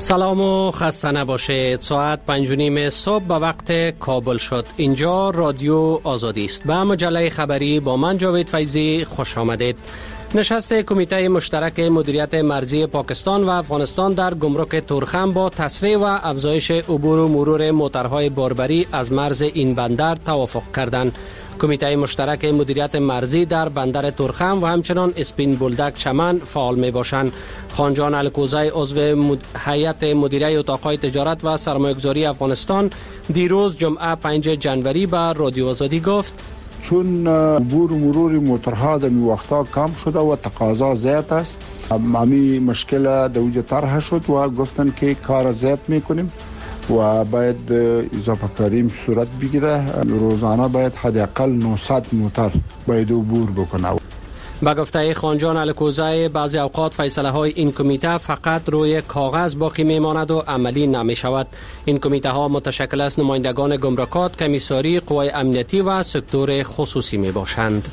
سلام و خسته نباشید. ساعت 5:30 صبح به وقت کابل شد. اینجا رادیو آزادی است. به مجله خبری با من جاوید فیضی خوش آمدید. نشست کمیته مشترک مدیریت مرزی پاکستان و افغانستان در گمرک تورخم با تسریع و افزایش عبور و مرور موترهای باربری از مرز این بندر توافق کردند. کمیته مشترک مدیریت مرزی در بندر تورخم و همچنان اسپین بولدک چمن فعال می باشند. خانجان الکوزی عضو هیئت مدیره اتاقهای تجارت و سرمایه‌گذاری افغانستان دیروز جمعه 5 جنوری به رادیو آزادی گفت چون عبور و مرور موترها در وقتا کم شده و تقاضا زیاد است، امی مشکل دوجه طرح شد و گفتن که کار زیاد میکنیم و باید اضافه کاری صورت بگیره. روزانه باید حداقل 900 موتر باید عبور بکنه. با گفته خانجان الکوزی بعضی اوقات فیصله های این کمیته فقط روی کاغذ باقی میماند و عملی نمی شود. این کمیته ها متشکل از نمایندگان گمرکات، کمیساری، قوای امنیتی و سکتور خصوصی می باشند.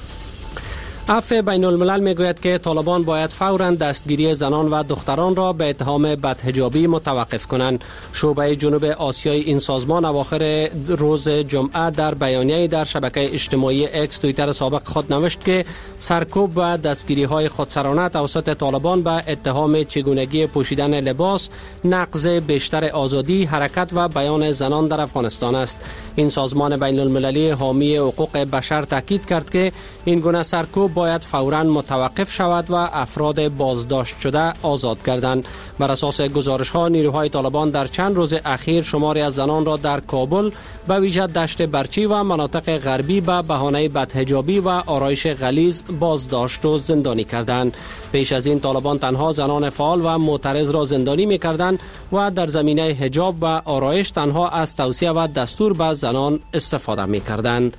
عفو بین الملل می گوید که طالبان باید فوراً دستگیری زنان و دختران را به اتهام بدحجابی متوقف کنند. شعبه جنوب آسیای این سازمان اواخر روز جمعه در بیانیه‌ای در شبکه اجتماعی اکس توییتر سابق خود نوشت که سرکوب و دستگیری های خودسرانه توسط طالبان به اتهام چگونگی پوشیدن لباس نقض بیشتر آزادی حرکت و بیان زنان در افغانستان است. این سازمان بین المللی حامی حقوق بشر تاکید کرد که این گونه سرکوب باید فوراً متوقف شود و افراد بازداشت شده آزاد گردند. بر اساس گزارش ها نیروهای طالبان در چند روز اخیر شماری از زنان را در کابل به ویژه دشت برچی و مناطق غربی به بهانه بدحجابی و آرایش غلیظ بازداشت و زندانی کردند. پیش از این طالبان تنها زنان فعال و معترض را زندانی می‌کردند و در زمینه حجاب و آرایش تنها از توصیه و دستور به زنان استفاده می‌کردند.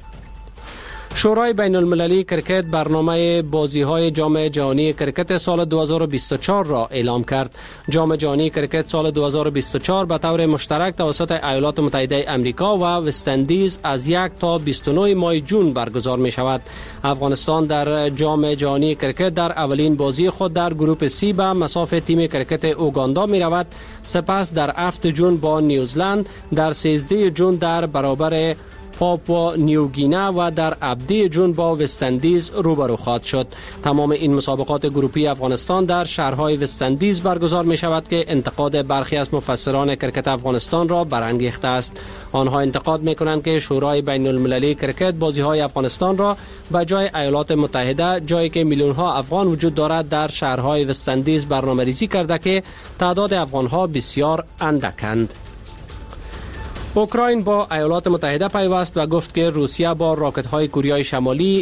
شورای بین المللی کرکت برنامه بازی‌های جام جهانی کرکت سال 2024 را اعلام کرد. جام جهانی کرکت سال 2024 به طور مشترک توسط ایالات متحده آمریکا و وست‌اندیز از 1 تا 29 ماه جون برگزار می شود. افغانستان در جام جهانی کرکت در اولین بازی خود در گروپ سی به مصاف تیم کرکت اوگاندا می رود. سپس در 7 جون با نیوزلند، در 13 جون در برابر پاپوا نیوگینه و در 17 جون با وست‌اندیز روبرو خواهد شد. تمام این مسابقات گروپی افغانستان در شهرهای وست‌اندیز برگزار می شود که انتقاد برخی از مفسران کرکت افغانستان را برانگیخته است. آنها انتقاد می کنند که شورای بین المللی کرکت بازی های افغانستان را به جای ایالات متحده، جایی که میلیون ها افغان وجود دارد، در شهرهای وست‌اندیز برنامه‌ریزی کرده که تعداد افغان ها بسیار اندکند. اوکراین با ایالات متحده پیوست و گفت که روسیه با راکت‌های کوریای شمالی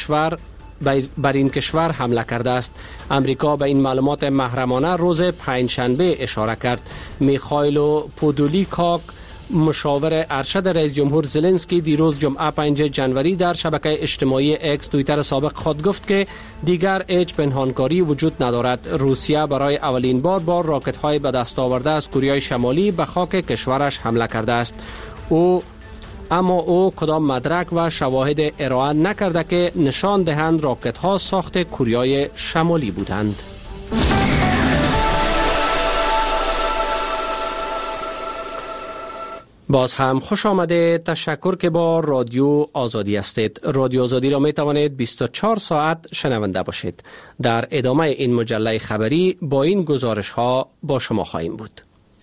بر این کشور حمله کرده است. امریکا به این معلومات محرمانه روز پنجشنبه اشاره کرد. میخائیل پودولیکاک، مشاور ارشد رئیس جمهور زلنسکی، دیروز جمعه 5 جنوری در شبکه اجتماعی اکس توییتر سابق خود گفت که دیگر هیچ پنهانکاری وجود ندارد. روسیه برای اولین بار با راکت‌های به دست آورده از کوریای شمالی به خاک کشورش حمله کرده است. اما او کدام مدرک و شواهد ارائه نکرده که نشان دهند راکت‌ها ساخت کوریای شمالی بودند. باز هم خوش آمده. تشکر که با رادیو آزادی هستید. رادیو آزادی را می توانید 24 ساعت شنونده باشید. در ادامه این مجله خبری با این گزارش ها با شما خواهیم بود.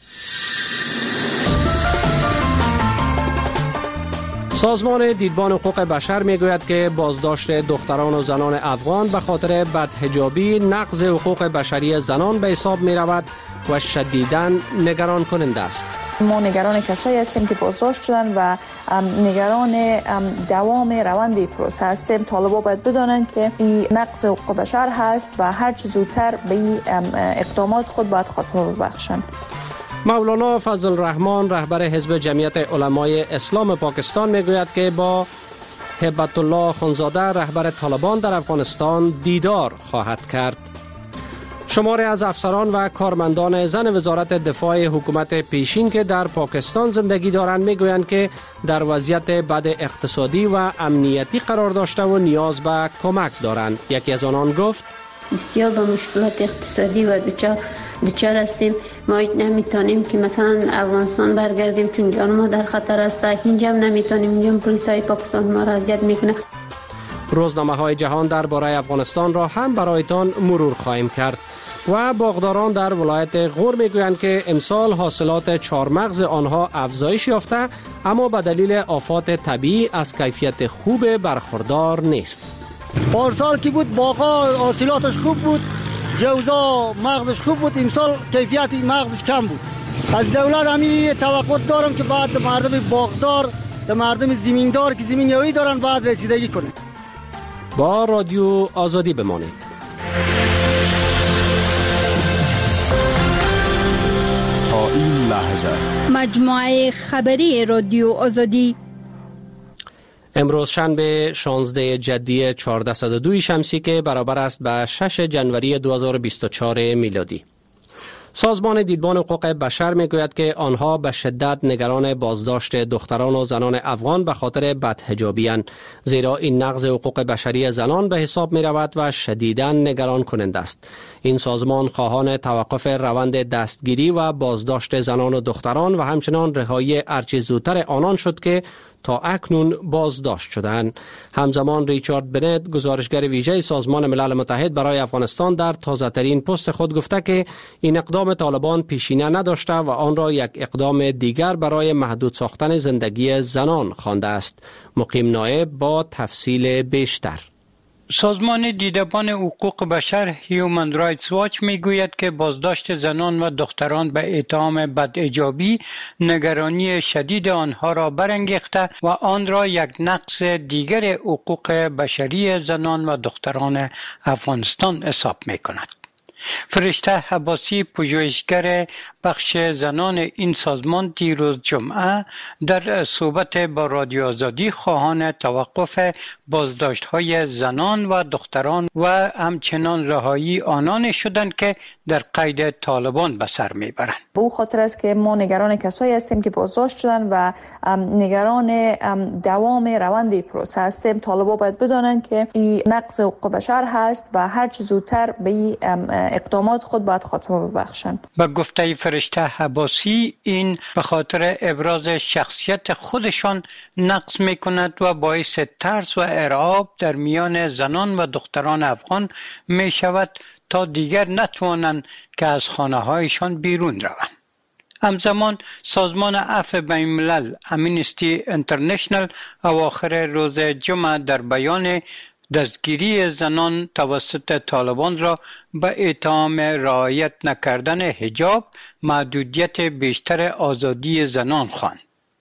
سازمان دیدبان حقوق بشر می گوید که بازداشت دختران و زنان افغان به خاطر بدحجابی نقض حقوق بشری زنان به حساب می رود و شدیداً نگران کننده است. ما نگران کسایی هستیم که بازداشت شدن و نگران دوام روند این پروسه هستیم. طالبا باید بدانند که این نقض حقوق بشر هست و هر چه زودتر به این اقدامات خود باید خاتمه ببخشند. مولانا فضل الرحمن رهبر حزب جمعیت علمای اسلام پاکستان میگوید که با هبت الله خانزاده رهبر طالبان در افغانستان دیدار خواهد کرد. شماری از افسران و کارمندان زن وزارت دفاع حکومت پیشین که در پاکستان زندگی دارند میگویند که در وضعیت بد اقتصادی و امنیتی قرار داشته و نیاز به کمک دارند. یکی از آنان گفت: بسیار به مشکلات اقتصادی و دچار هستیم. ما نمیتونیم که مثلا افغانستان برگردیم چون جان ما در خطر است. اینجا هم نمیتونیم، اینجا پلیسای پاکستان ما را اذیت میکنه. روزنامه‌های جهان درباره افغانستان را هم برایتان مرور خواهیم کرد و باغداران در ولایت غور میگویند که امسال حاصلات چهارمغز آنها افزایش یافته، اما به دلیل آفات طبیعی از کیفیت خوب برخوردار نیست. پارسال که بود باغا حاصلاتش خوب بود، جوزا مغزش خوب بود، امسال کیفیت مغزش کم بود. از دولت همی توقع دارم که بعد مردم باغدار، مردم زمیندار که زمین یاوی دارن بعد رسیدگی کنه. با رادیو آزادی بمانید. تا این لحظه مجموعه خبری رادیو آزادی. امروز شنبه 16 جدی 1402 شمسی که برابر است به 6 جنوری 2024 میلادی. سازمان دیدبان حقوق بشر میگوید که آنها به شدت نگران بازداشت دختران و زنان افغان به خاطر بدحجابی اند، زیرا این نقض حقوق بشری زنان به حساب می رود و شدیداً نگران کننده است. این سازمان خواهان توقف روند دستگیری و بازداشت زنان و دختران و همچنان رهایی هرچه زودتر آنان شد که تا اکنون بازداشت شدند. همزمان ریچارد بنت، گزارشگر ویژه سازمان ملل متحد برای افغانستان، در تازه‌ترین پست خود گفته که این اقدام طالبان پیشینه نداشته و آن را یک اقدام دیگر برای محدود ساختن زندگی زنان خوانده است. مقیم نایب با تفصیل بیشتر. سازمان دیدبان حقوق بشر هیومن رایتس واچ میگوید که بازداشت زنان و دختران به اتهام بدحجابی نگرانی شدید آنها را برانگیخته و آن را یک نقض دیگر حقوق بشری زنان و دختران افغانستان حساب میکند. فرشته حباسی، پژوهشگر بخش زنان این سازمان، دیروز جمعه در صحبت با رادیو آزادی خواهان توقف بازداشت‌های زنان و دختران و همچنان رهایی آنان شدند که در قید طالبان به سر میبرند. به او خاطر است که ما نگران کسایی هستیم که بازداشت شدن و نگران دوام روند پروسه هستیم. طالبان باید بدانند که این نقض حقوق بشر هست و هر چه زودتر به این اقدامات خود باید خاتمه ببخشند. با گفته فرشته حباسی، این به خاطر ابراز شخصیت خودشان نقض میکند و باعث ترس و ارعاب در میان زنان و دختران افغان می شود تا دیگر نتوانند که از خانه هایشان بیرون روند. همزمان سازمان عفو بین الملل امنستی انترنشنل اواخر روز جمعه در بیان دستگیری زنان توسط طالبان را به اتهام رعایت نکردن حجاب محدودیت بیشتر آزادی زنان خواند.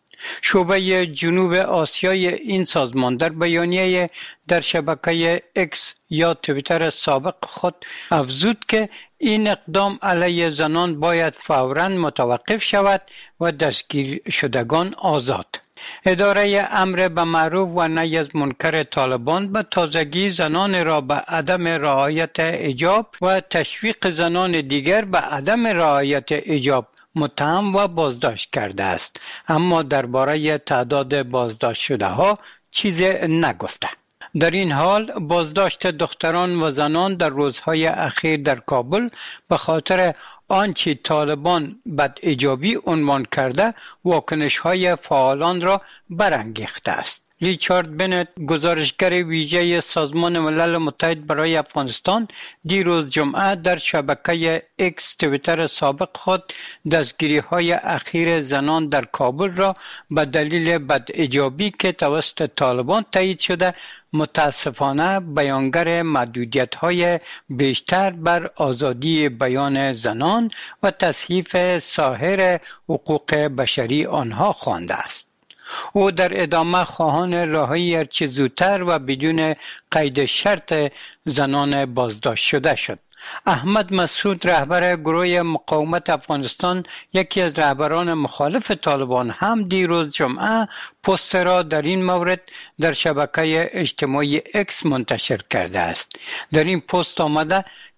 شعبه جنوب آسیای این سازمان در بیانیه در شبکه اکس یا توییتر سابق خود افزود که این اقدام علیه زنان باید فوراً متوقف شود و دستگیر شدگان آزاد. اداره امر به معروف و نهی از منکر طالبان به تازگی زنان را به عدم رعایت حجاب و تشویق زنان دیگر به عدم رعایت حجاب متهم و بازداشت کرده است، اما درباره تعداد بازداشت شده ها چیزی نگفته. در این حال بازداشت دختران و زنان در روزهای اخیر در کابل به خاطر آنچه طالبان بدحجابی عنوان کرده واکنش‌های فعالان را برانگیخته است. ریچارد بنت، گزارشگر ویژه سازمان ملل متحد برای افغانستان، دیروز جمعه در شبکه اکس توییتر سابق خود دستگیری‌های اخیر زنان در کابل را به دلیل بدحجابی که توسط طالبان تایید شده متاسفانه بیانگر محدودیت‌های بیشتر بر آزادی بیان زنان و تصحیف سایر حقوق بشری آنها خوانده است. او در ادامه خواهان رهایی هرچه زودتر و بدون قید شرط زنان بازداشت شده شد. احمد مسعود، رهبر گروه مقاومت افغانستان، یکی از رهبران مخالف طالبان، هم دیروز جمعه پست را در این مورد در شبکه اجتماعی اکس منتشر کرده است. در این پست آمده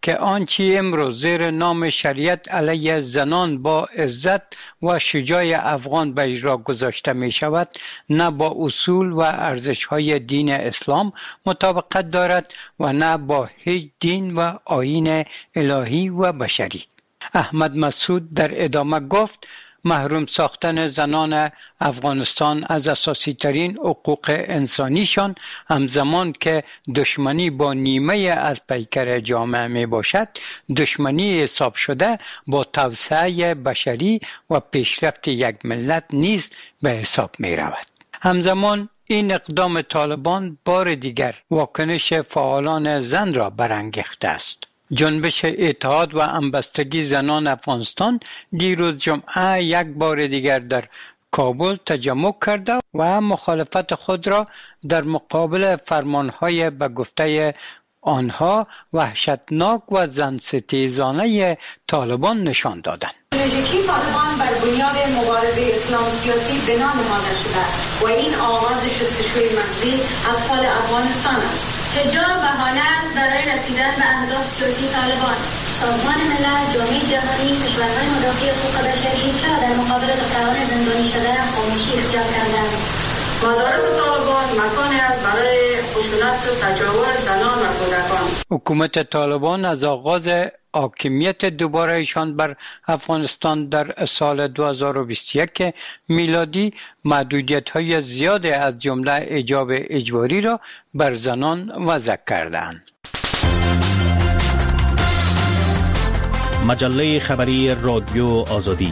که آنچه امروز زیر نام شریعت علیه زنان با عزت و شجاع افغان به اجرا گذاشته می شود نه با اصول و ارزش های دین اسلام مطابقت دارد و نه با هیچ دین و آیین الهی و بشری. احمد مسعود در ادامه گفت محروم ساختن زنان افغانستان از اساسی ترین حقوق انسانیشان همزمان که دشمنی با نیمه از پیکر جامعه می باشد، دشمنی حساب شده با توسعه بشری و پیشرفت یک ملت نیز به حساب می رود. همزمان این اقدام طالبان بار دیگر واکنش فعالان زن را برانگیخته است. جنبش اتحاد و همبستگی زنان افغانستان دیروز جمعه یک بار دیگر در کابل تجمع کرده و مخالفت خود را در مقابل فرمانهای به گفته آنها وحشتناک و زنستیزانه طالبان نشان دادند. استراتژی طالبان بر بنیاد مبارزه اسلام سیاسی بنا نهاده شده و این آغاز شستشوی مغزی اطفال افغانستان است. حجاب بهانه است برای رسیدن به اهداف سیاسی طالبان. سازمان ملل، جامعه جهانی، کشورهای مدافع حقوق بشری چرا در مقابل دختران زندانی شده خاموشی اختیار کردند؟ مدارس طالبان مکانی است برای خشونت و تجاوز زنان و کودکان. حکومت طالبان از آغاز حاکمیت دوباره ایشان بر افغانستان در سال 2021 میلادی محدودیت‌های زیاد از جمله حجاب اجباری را بر زنان وضع کردند. مجله خبری رادیو آزادی.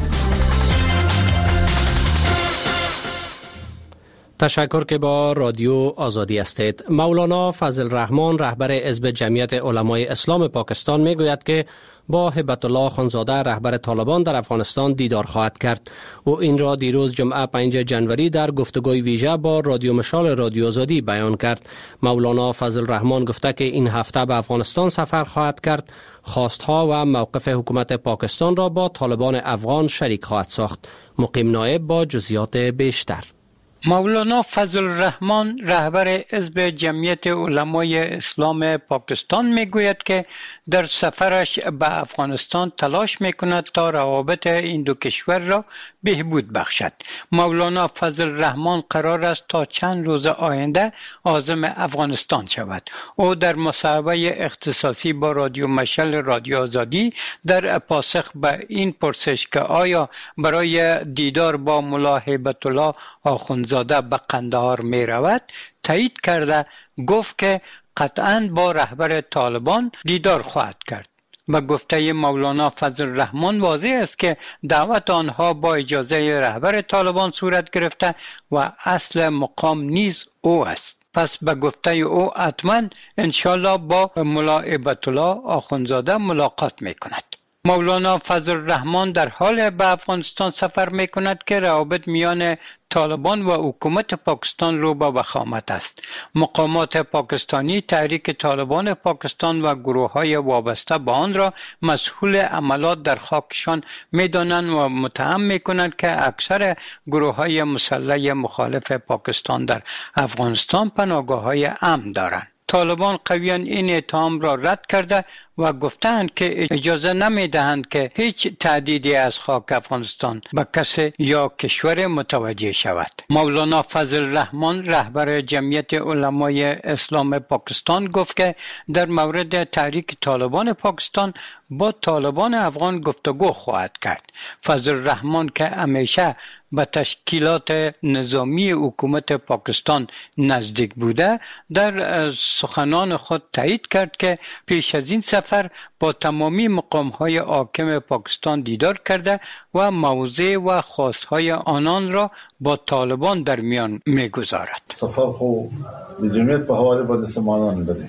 تشکر که با رادیو آزادی هستید. مولانا فضل الرحمن رهبر حزب جمعیت علمای اسلام پاکستان می گوید که با هبت الله خانزاده رهبر طالبان در افغانستان دیدار خواهد کرد. او این را دیروز جمعه 5 جنوری در گفتگوی ویژه با رادیو مشال رادیو آزادی بیان کرد. مولانا فضل الرحمن گفته که این هفته به افغانستان سفر خواهد کرد. خواستها و موقف حکومت پاکستان را با طالبان افغان شریک خواهد ساخت. مقیم نایب با جزئیات بیشتر. مولانا فضل الرحمن رهبر حزب جمعیت علمای اسلام پاکستان میگوید که در سفرش به افغانستان تلاش میکند تا روابط این دو کشور را بهبود بخشد. مولانا فضل الرحمن قرار است تا چند روز آینده عازم افغانستان شود. او در مصاحبه اختصاصی با رادیو مشعل رادیو آزادی در پاسخ به این پرسش که آیا برای دیدار با ملا هیبت الله آخوندزاده به قندهار می رود تایید کرده گفت که قطعاً با رهبر طالبان دیدار خواهد کرد. به گفته مولانا فضل الرحمن واضح است که دعوت آنها با اجازه رهبر طالبان صورت گرفته و اصل مقام نیز او است. پس به گفته او حتما انشالله با ملا هیبت الله آخوندزاده ملاقات می کند. مولانا فضل الرحمن در حال به افغانستان سفر می کند که روابط میان طالبان و حکومت پاکستان رو به وخامت است. مقامات پاکستانی تحریک طالبان پاکستان و گروه‌های وابسته به آن را مسئول عملات در خاکشان می‌دانند و متهم می‌کنند که اکثر گروه‌های مسلح مخالف پاکستان در افغانستان پناهگاه‌های امن دارند. طالبان قویاً این اتهام را رد کرده و گفتند که اجازه نمیدهند که هیچ تهدیدی از خاک افغانستان به کسی یا کشور متوجه شود. مولانا فضل الرحمن رهبر جمعیت علمای اسلام پاکستان گفت که در مورد تحریک طالبان پاکستان با طالبان افغان گفتگو خواهد کرد. فضل الرحمن که همیشه به تشکیلات نظامی حکومت پاکستان نزدیک بوده در سخنان خود تایید کرد که پیش از این سفر با تمامی مقام‌های حاکم پاکستان دیدار کرده و موضع و خواستهای آنان را با طالبان در میان می‌گذارد. سفر خو جمعیت به حواله باندې سمانان بده.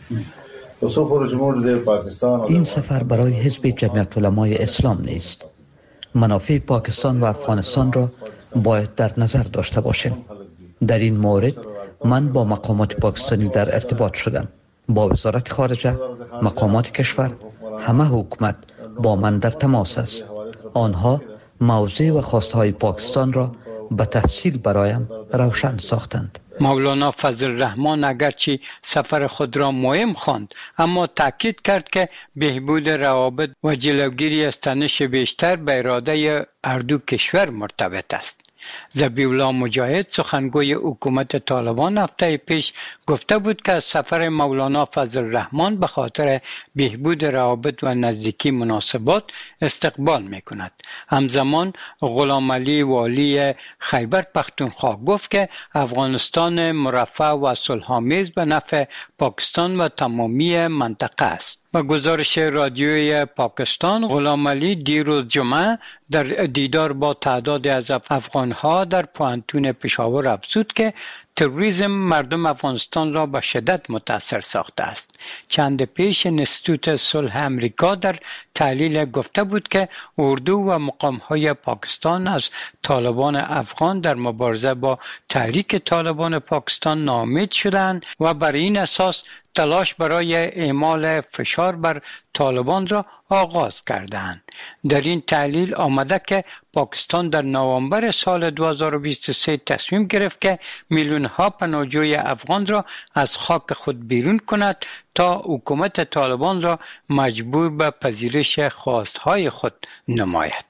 این سفر برای حزب جمعیت علمای اسلام نیست. منافع پاکستان و افغانستان را باید در نظر داشته باشیم. در این مورد من با مقامات پاکستانی در ارتباط شدم. با وزارت خارجه، مقامات کشور، همه حکومت با من در تماس است. آنها موضع و خواستهای پاکستان را به تفصیل برایم روشن ساختند. مولانا فضل الرحمن اگرچه سفر خود را مهم خواند، اما تاکید کرد که بهبود روابط و جلوگیری از تنش بیشتر به اراده هر دو کشور مرتبط است. ذبیح الله مجاهد سخنگوی حکومت طالبان هفته پیش گفته بود که از سفر مولانا فضل الرحمن به خاطر بهبود روابط و نزدیکی مناسبات استقبال میکند. همزمان غلام علی والی خیبر پختونخوا گفت که افغانستان مرفه و صلح‌آمیز به نفع پاکستان و تمامی منطقه است. با گزارش رادیوی پاکستان، غلام علی دیروز جمعه در دیدار با تعدادی از افغانها در پوهنتون پشاور افزود که تروریسم مردم افغانستان را به شدت متاثر ساخته است. چند پیش انستیتوت صلح امریکا در تحلیل گفته بود که اردو و مقام‌های پاکستان از طالبان افغان در مبارزه با تحریک طالبان پاکستان ناامید شدند و بر این اساس تلاش برای اعمال فشار بر طالبان را آغاز کردند. در این تحلیل آمده که پاکستان در نوامبر سال 2023 تصمیم گرفت که میلیون‌ها پناهجوی افغان را از خاک خود بیرون کند تا حکومت طالبان را مجبور به پذیرش خواستهای خود نماید.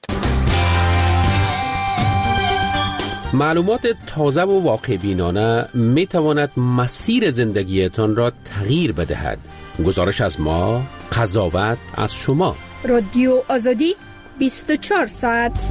معلومات تازه و واقع بینانه می تواند مسیر زندگیتان را تغییر بدهد. گزارش از ما، قضاوت از شما. رادیو آزادی 24 ساعت.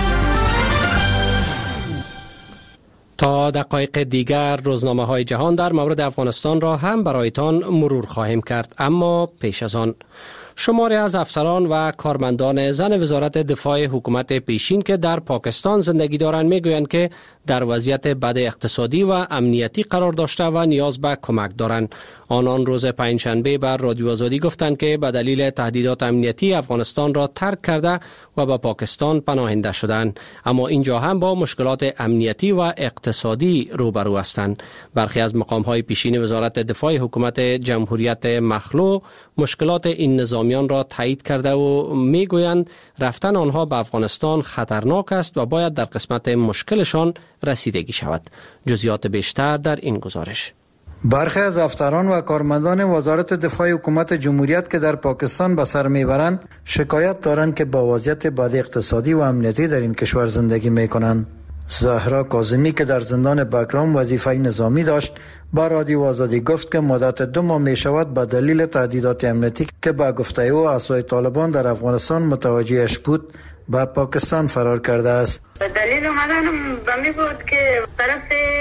تا دقایق دیگر روزنامه های جهان در مورد افغانستان را هم برایتان مرور خواهیم کرد، اما پیش از آن شماری از افسران و کارمندان زن وزارت دفاع حکومت پیشین که در پاکستان زندگی دارند میگویند که در وضعیت بد اقتصادی و امنیتی قرار داشته و نیاز به کمک دارند. آنان روز پنجشنبه بر رادیو آزادی گفتند که به دلیل تهدیدات امنیتی افغانستان را ترک کرده و به پاکستان پناهنده شدند، اما اینجا هم با مشکلات امنیتی و اقتصادی روبرو هستند. برخی از مقام‌های پیشین وزارت دفاع حکومت جمهوریت مخلوع مشکلات این نظامیان را تایید کرده و میگویند رفتن آنها به افغانستان خطرناک است و باید در قسمت مشکلشان رسیدگی شود. جزئیات بیشتر در این گزارش. برخی از افسران و کارمندان وزارت دفاع حکومت جمهوریت که در پاکستان به سر میبرند شکایت دارند که با وضعیت بد اقتصادی و امنیتی در این کشور زندگی میکنند. زهرا کاظمی که در زندان بگرام وظیفه نظامی داشت با رادیو آزادی گفت که مدت 2 ماه می شود به دلیل تهدیدات امنیتی که به گفته او اعضای طالبان در افغانستان متوجهش بود به پاکستان فرار کرده است. دلیل اومدنم به می بود که طرف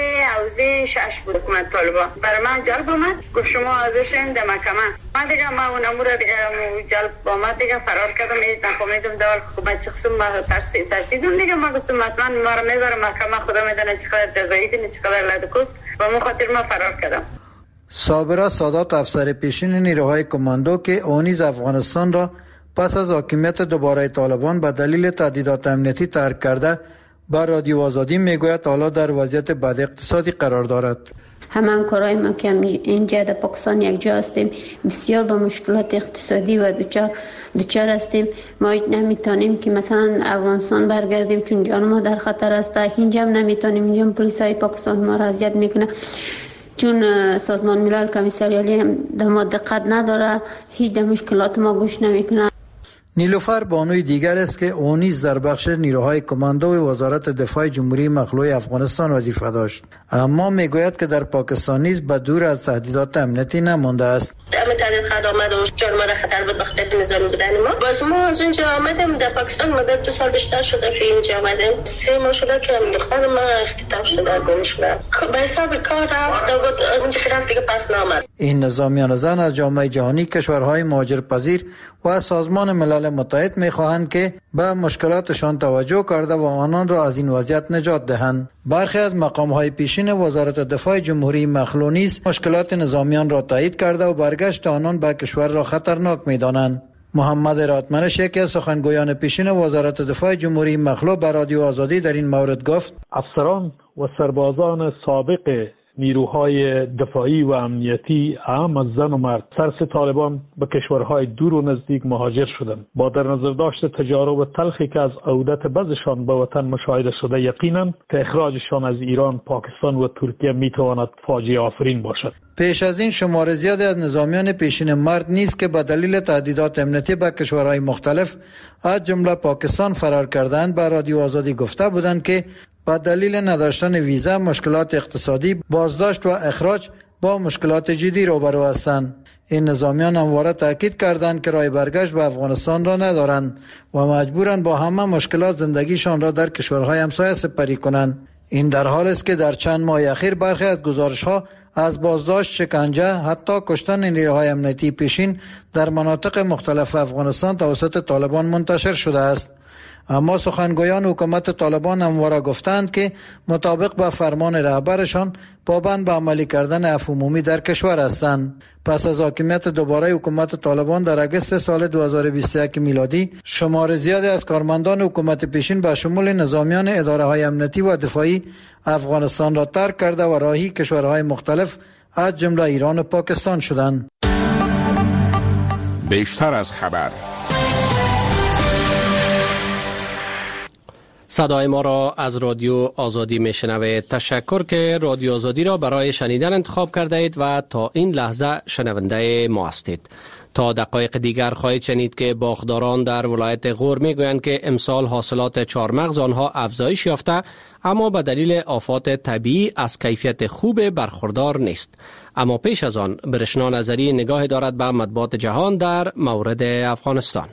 حوزه 6 بود حکومت طالبان برای من جلب آمد، گفت شما حاضرشین در محکمه. من دیگه ما اون امور دیگه جلب آمد دیگه فرار کردم، هیچ نفهمیدم دال حکومت چه قسم ما ترسیدم دیگه. ما گفتم حتما ما رو میبره محکمه، خدا میدونه چقدر جزایی دین چقدر لدکوت و من خاطر ما فرار کردم. صابره سادات افسر پیشین نیروهای کماندو که اونیز افغانستان را پس از حاکمیت دوباره طالبان به دلیل تهدیدات امنیتی ترک کرده با رادیو آزادی میگوید حالا در وضعیت بد اقتصادی قرار دارد. همکارای ما که اینجا در پاکستان یک جا هستیم بسیار با مشکلات اقتصادی و دچار هستیم. ما نمیتونیم که مثلا افغانستان برگردیم چون جان ما در خطر است. اینجا هم نمیتونیم، اینجا پلیسای پاکستان ما را اذیت میکنه چون سازمان ملل کمیساریالی هم در ما دقت نداره، هیچ در مشکلات ما گوش نمیکنه. نیلوفر بانوی دیگر است که او نیز در بخش نیروهای کماندو وزارت دفاع جمهوری مخلوع افغانستان وظیفه داشت، اما میگوید که در پاکستان نیز به دور از تهدیدات امنیتی نمانده است. همه تهدید خود آمد و جان ما در خطر بود بخاطر نظامی بودن ما. باز ما از اونجا آمدیم در پاکستان مدت 2 سال بیشتر شده که اینجا آمدیم. 3 ماه شده که خانم ما اختطاف شده، گم شده. به حساب کار رفت و اونجا که رفت دیگه پس نامد. این نظامیان زن از جامعه جهانی، کشورهای مهاجرپذیر و از سازمان ملل متحد می‌خواهند که به مشکلاتشان توجه کرده و آنان را از این وضعیت نجات دهند. برخی از مقام‌های پیشین وزارت دفاع جمهوری مخلوع نیز مشکلات نظامیان را تایید کرده و برگشت آنان به کشور را خطرناک می‌دانند. محمد راتمنش یکی از سخنگویان پیشین وزارت دفاع جمهوری مخلوع به رادیو آزادی در این مورد گفت: افسران و سربازان سابق نیروهای دفاعی و امنیتی عام از زن و مرد ترس طالبان به کشورهای دور و نزدیک مهاجر شدند. با در نظر داشت تجارب تلخی که از عودت بعضشان به وطن مشاهده شده، یقینا که اخراجشان از ایران، پاکستان و ترکیه میتواند فاجعه آفرین باشد. پیش از این شمار زیادی از نظامیان پیشین مرد نیز که به دلیل تهدیدات امنیتی به کشورهای مختلف از جمله پاکستان فرار کردند به رادیو آزادی گفته بودند که با دلیل نداشتن ویزا، مشکلات اقتصادی، بازداشت و اخراج با مشکلات جدی روبرو هستند. این نظامیان همواره تاکید کردند که راه برگشت به افغانستان را ندارند و مجبورند با همه مشکلات زندگیشان را در کشورهای همسایه سپری کنند. این در حالی است که در چند ماه اخیر برخی از گزارش‌ها از بازداشت، شکنجه، حتی کشتن نیروهای امنیتی پیشین در مناطق مختلف افغانستان توسط طالبان منتشر شده است. اما سخنگویان حکومت طالبان همواره گفتند که مطابق با فرمان رهبرشان پابند به عملی کردن عفو عمومی در کشور هستند. پس از حاکمیت دوباره حکومت طالبان در اگست سال 2021 میلادی، شمار زیادی از کارمندان حکومت پیشین به شمول نظامیان اداره‌های امنیتی و دفاعی افغانستان را ترک کرده و راهی کشورهای مختلف از جمله ایران و پاکستان شدند. بیشتر از خبر. صدای ما را از رادیو آزادی میشنوید. تشکر که رادیو آزادی را برای شنیدن انتخاب کرده اید و تا این لحظه شنونده ما هستید. تا دقایق دیگر خواهید شنید که باغداران در ولایت غور میگویند که امسال حاصلات چهارمغز آنها افزایش یافته، اما به دلیل آفات طبیعی از کیفیت خوب برخوردار نیست. اما پیش از آن برشنا نظری نگاه دارد به مطبوعات جهان در مورد افغانستان.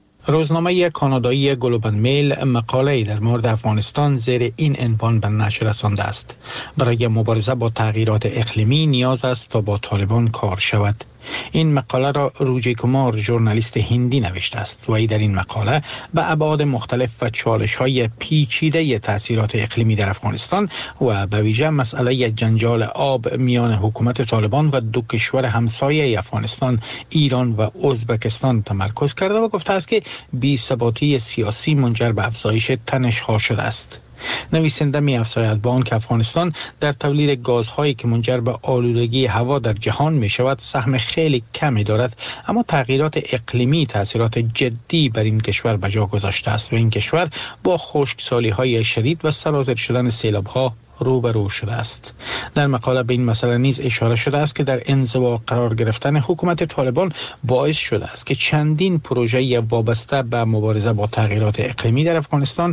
روزنامه کانادایی گلوب اند میل مقاله‌ای در مورد افغانستان زیر این عنوان به نشر رسانده است: برای مبارزه با تغییرات اقلیمی نیاز است تا با طالبان کار شود. این مقاله را روجی کمار، ژورنالیست هندی، نوشته است و ای در این مقاله به ابعاد مختلف و چالش‌های پیچیده تأثیرات اقلیمی در افغانستان و به ویژه مسئله جنجال آب میان حکومت طالبان و دو کشور همسایه افغانستان، ایران و ازبکستان تمرکز کرده و گفته است که بی‌ثباتی سیاسی منجر به افزایش تنش‌ها شده است. نویسنده می افزاید با آنکه افغانستان در تولید گازهایی که منجر به آلودگی هوا در جهان می شود سهم خیلی کمی دارد، اما تغییرات اقلیمی تاثیرات جدی بر این کشور به جا گذاشته است و این کشور با خشکسالی های شدید و سرازیر شدن سیلاب ها روبرو شده است. در مقاله به این مسئله نیز اشاره شده است که در انزوا قرار گرفتن حکومت طالبان باعث شده است که چندین پروژه وابسته به مبارزه با تغییرات اقلیمی در افغانستان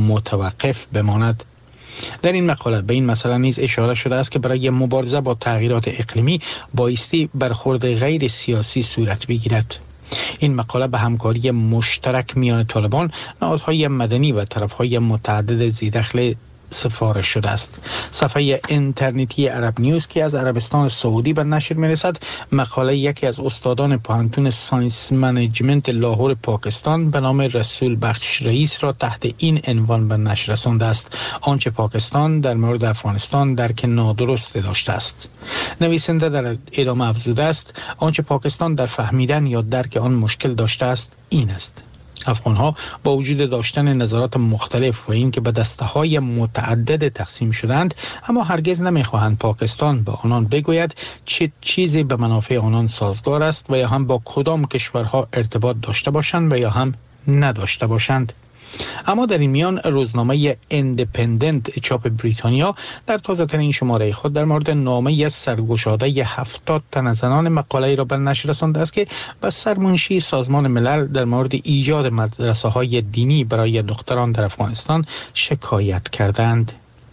متوقف بماند. در این مقاله به این مسئله نیز اشاره شده است که برای مبارزه با تغییرات اقلیمی بایستی برخورد غیر سیاسی صورت بگیرد. این مقاله به همکاری مشترک میان طالبان، نهادهای مدنی و طرفهای متعدد ذی‌دخل سفارش شده است. صفحه اینترنتی عرب نیوز که از عربستان سعودی به نشر می‌رسد، مقاله یکی از استادان پوهنتون ساینس منیجمنت لاهور پاکستان به نام رسول بخش رئیس را تحت این عنوان به نشر رسانده است: آنچه پاکستان در مورد افغانستان درک نادرست داشته است. نویسنده در ادامه افزوده است: آنچه پاکستان در فهمیدن یا درک آن مشکل داشته است این است: افغان‌ها با وجود داشتن نظرات مختلف و اینکه به دسته‌های متعدد تقسیم شدند، اما هرگز نمی‌خواهند پاکستان به آنان بگوید چه چیزی به منافع آنان سازگار است و یا هم با کدام کشورها ارتباط داشته باشند و یا هم نداشته باشند. اما در این میان روزنامه ایندیپندنت چاپ بریتانیا در تازه‌ترین شماره خود در مورد نامه سرگشاده 70 تن زنان مقاله‌ای را به نشر رسانده است که به سرمنشی سازمان ملل در مورد ایجاد مدرسه‌های دینی برای دختران در افغانستان شکایت کردند.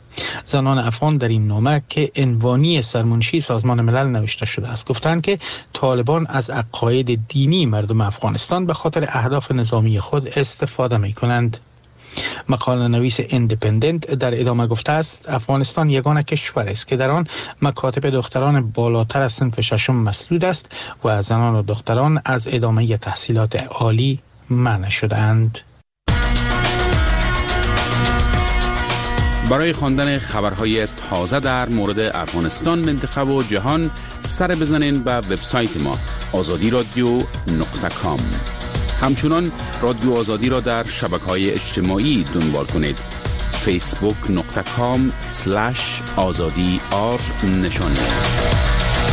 زنان افغان در این نامه که عنوانی سرمنشی سازمان ملل نوشته شده است گفتند که طالبان از عقاید دینی مردم افغانستان به خاطر اهداف نظامی خود استفاده می کنند. مقاله نویس ایندیپندنت در ادامه گفته است: افغانستان یگانه کشور است که در آن مکاتب دختران بالاتر از صنف ششم مسدود است و زنان و دختران از ادامه تحصیلات عالی منع شده‌اند. برای خواندن خبرهای تازه در مورد افغانستان، منطقه و جهان سر بزنین به وبسایت ما azadiradio.com. همچنان رادیو آزادی را در شبکه‌های اجتماعی دنبال کنید: facebook.com/azadi نشان است.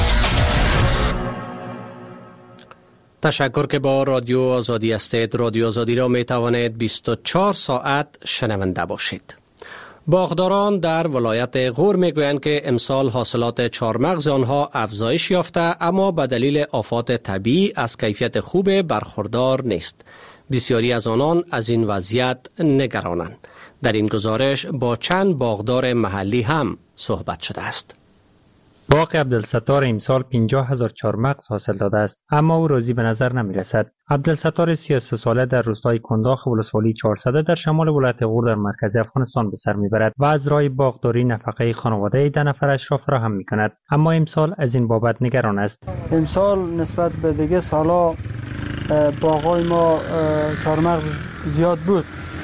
تشکر که با رادیو آزادی هستید. رادیو آزادی را می توانید 24 ساعت شنونده باشید. باغداران در ولایت غور می گویند که امسال حاصلات چهارمغز آنها افزایش یافته، اما به دلیل آفات طبیعی از کیفیت خوب برخوردار نیست. بسیاری از آنان از این وضعیت نگرانند. در این گزارش با چند باغدار محلی هم صحبت شده است. باغ عبدالستار امسال 50,000 چهارمغز حاصل داده است، اما او روزی به نظر نمی رسد. عبدالستار 33 ساله در روستای کنداخ ولسوالی 400 در شمال ولایت غور در مرکز افغانستان به سر می برد و از راه باغداری نفقه خانواده 10 نفرش را فراهم می کند، اما امسال از این بابت نگران است. امسال نسبت به دیگه سالا باغای ما چهارمغز زیاد بود،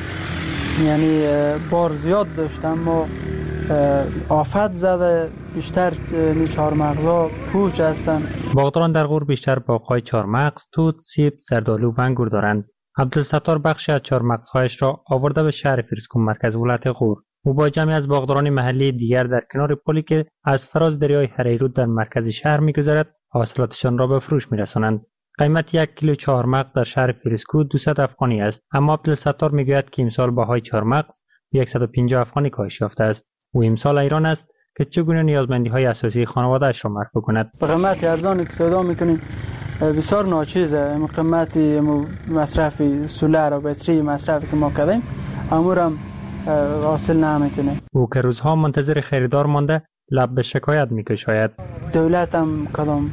یعنی بار زیاد داشت، اما آفت زده. بیشتر چهارمغزها پوچ هستند. باغداران در غور بیشتر باغ‌های چهارمغز، توت، سیب، زردآلو و انگور دارند. عبدالستار بخشی از چهارمغزهایش را آورده به شهر فریسکو مرکز ولایت غور. او با جمعی از باغداران محلی دیگر در کنار پلی که از فراز دریای هریرود در مرکز شهر می‌گذرد حاصلاتشان را به فروش می‌رسانند. قیمت 1 کیلو چهارمغز در شهر فریسکو 200 افغانی است، اما عبدالستار می‌گوید که امسال باهای چهارمغز 150 افغانی کاهش یافته است. او امسال ایران است که چگونه نیازمندی‌های اساسی خانواده‌اش را مرفوع کند. به قیمت ارزانی که سودا می‌کنیم بسیار ناچیزه. قیمتی مصرف سولر و بطری مصرفی که ما کردیم امورم حاصل نمی‌تونه. او که روزها منتظر خریدار مانده لب به شکایت می‌کشاید. دولت هم کدام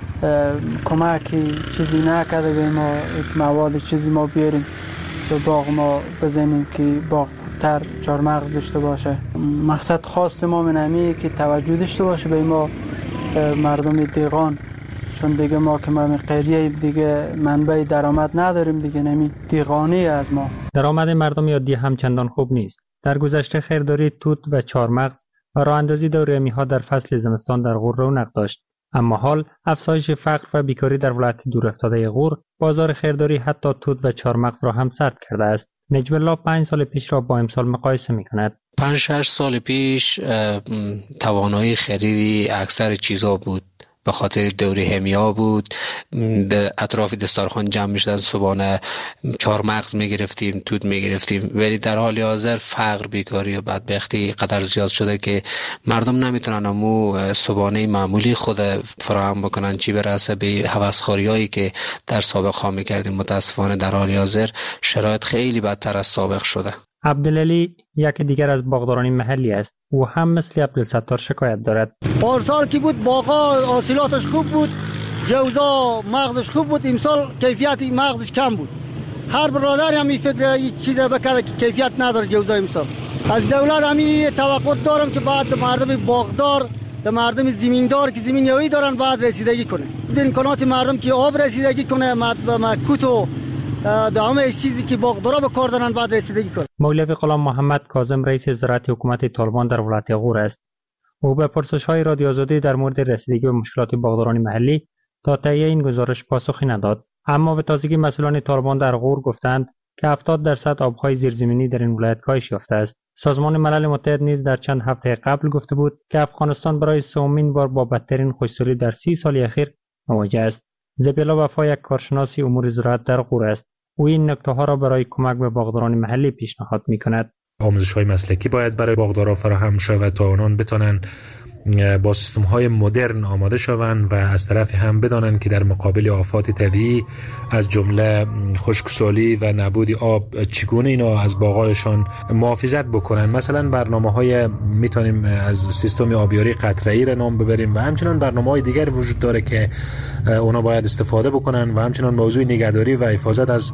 کمکی چیزی نکرده به ما، مواد چیزی ما بیاریم تو باغ ما بزنیم که باغ تر چهارمغز داشته باشه. مقصد خواست ما منمی که توجه داشته باشه به ما مردم دیگان، چون دیگه ما که ما قریه دیگه منبع درآمد نداریم دیگه، نمی دیگانی از ما. درآمد مردم عادی هم چندان خوب نیست. در گذشته خریداری توت و چهارمغز و راه اندازی دورهمی‌ها در فصل زمستان در غور رونق داشت، اما حال افزایش فقر و بیکاری در ولایت دورافتاده غور بازار خریداری حتی توت و چهارمغز را هم سرد کرده است. نجم الله 5 سال پیش را با امسال مقایسه می‌کند. 5-6 سال پیش توانایی خریدی اکثر چیزا بود، به خاطر دوره همیا بود. به اطراف دستارخوان جمع می‌شدن، صبحانه چهارمغز می‌گرفتیم، توت می‌گرفتیم، ولی در حال حاضر فقر، بیکاری و بدبختی قدر زیاد شده که مردم نمیتونن امو صبحانه معمولی خود فراهم بکنن، چی برسه به هوسخوریایی که در سابق ها می‌کردیم. متاسفانه در حال حاضر شرایط خیلی بدتر از سابق شده. عبدالعلی یک دیگر از باغداران محلی است. او هم مثل عبدالستار شکایت دارد. پارسال که بود باغا حاصلاتش خوب بود، جوزا مغزش خوب بود، امسال کیفیت مغزش کم بود. هر برادر هم این فکر چیز بکنه که کیفیت نداره جوزا امسال. از دولت هم توقع دارم که بعد مردم باغدار و مردم زمیندار که زمین یوی دارن بعد رسیدگی کنه. به امکانات مردم که آب رسیدگی کنه، مکوت و همه چیزی که باغدارا به کار دارن بعد رسیدگی کنه. مولوی غلام محمد کاظم رئیس زراعت حکومت طالبان در ولایت غور است. او به پرسش‌های رادیو آزادی در مورد رسیدگی به مشکلات باغداران محلی تا تهیه این گزارش پاسخی نداد، اما به تازگی مسئولان طالبان در غور گفتند که 70% آب‌های زیرزمینی در این ولایت کاهش یافته است. سازمان ملل متحد نیز در چند هفته قبل گفته بود که افغانستان برای سومین بار با بدترین خشکسالی در 30 سال اخیر مواجه است. زبیلا وفا یک کارشناس امور زراعت در غور است. او این نکته‌ها را برای کمک به باغداران محلی پیشنهاد می‌کند. آموزش‌های مسلکی باید برای باغدارا فراهم شود تا آنان بتوانند با سیستم‌های مدرن آماده شوند و از طرفی هم بدانند که در مقابل آفات طبیعی از جمله خشکسالی و نبود آب چگونه اینا از باغ‌هایشان محافظت بکنند. مثلا برنامه‌های میتونیم از سیستم آبیاری قطره‌ای را نام ببریم و همچنین برنامه‌های دیگر وجود داره که اونا باید استفاده بکنن و همچنین موضوع نگهداری و حفاظت از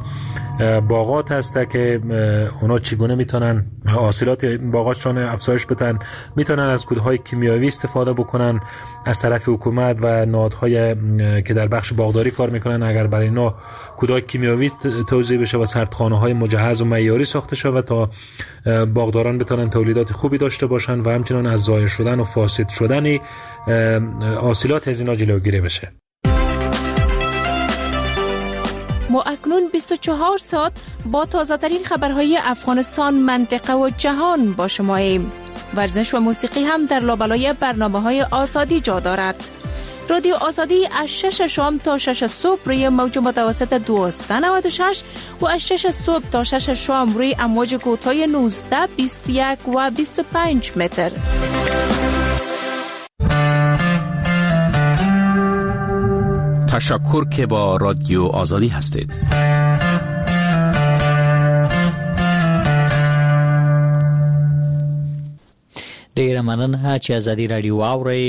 باغات هست که اونا چگونه میتونن حاصلات باغاتشون افزایش بدن، میتونن از کودهای کیمیاوی استفاده بکنن از طرف حکومت و نهادهای که در بخش باغداری کار میکنن. اگر برای اینا کودهای کیمیاوی توزیع بشه و سردخانه‌های مجهز و معیاری ساخته شود تا باغداران بتونن تولیدات خوبی داشته باشن و همچنین از ضایع شدن و فاسد شدن حاصلات از اینا جلوگیری بشه. ما اکنون 24 ساعت با تازه ترین خبرهای افغانستان، منطقه و جهان با شماییم. ورزش و موسیقی هم در لابلای برنامه‌های آزادی جا دارد. رادیو آزادی از 6 شام تا 6 صبح روی موج متوسط 1296 و از 6 صبح تا 6 شام روی امواج کوتاه 19، 21 و 25 متر. تشکر که با رادیو آزادی هستید. ډیره مننه چې ازادي رادیو واورئ.